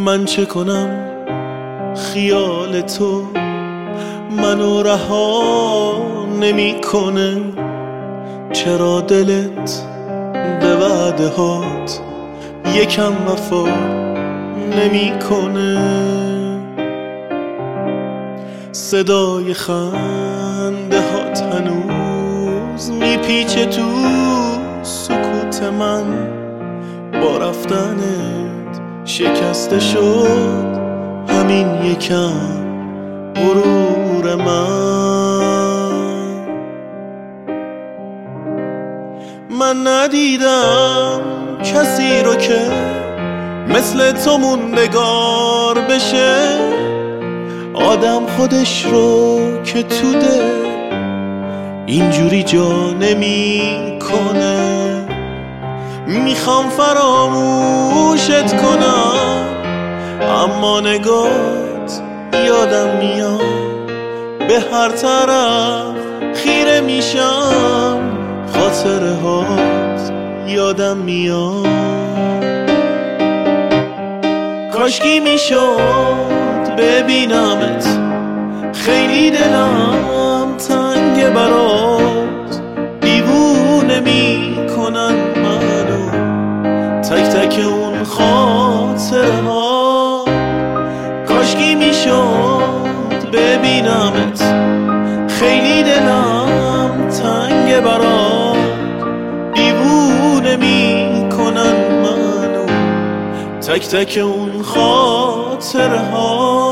من چه کنم خیال تو منو رها نمیکنه؟ چرا دلت به وعده هات یکم وفا نمیکنه؟ صدای خنده هات هنوز میپیچه تو سکوت من، با رفتنت شکسته شد همین یکم غرور من ندیدم کسی رو که مثل تو موندگار بشه، آدم خودش رو که تو ده اینجوری جا نمی کنه. میخوام فراموشت کنم اما نگات یادم میاد، به هر طرف خیره میشم خاطره هات یادم میاد. کاشکی میشد ببینمت، خیلی دلم تنگ برات، دیوونه میکنن منو تک تک اون خاطره ها. کاشکی میشد ببینمت، خیلی دلم تنگ برات، دیوونه میکنن منو تک تک اون خاطره ها.